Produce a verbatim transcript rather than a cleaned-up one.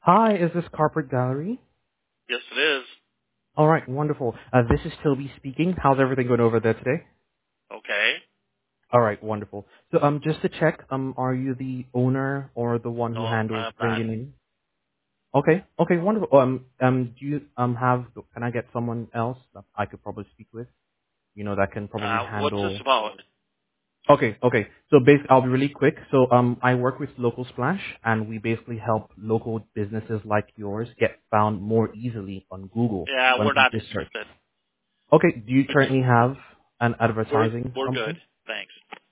Hi, is this Carpet Gallery? Yes, it is. All right, wonderful. Uh, this is Toby speaking. How's everything going over there today? Okay. All right, wonderful. So, um, just to check, um, are you the owner or the one who No, handles I'm not. bringing in? Okay, okay, wonderful. Um, um, do you um have? Can I get someone else that I could probably speak with? You know, that can probably Uh, what's this handle. about? Okay, okay. So basically, I'll be really quick. So um, I work with Local Splash, and we basically help local businesses like yours get found more easily on Google Yeah, when we're not people search. interested. Okay. Do you It's currently have an we're advertising we're good. company? Thanks.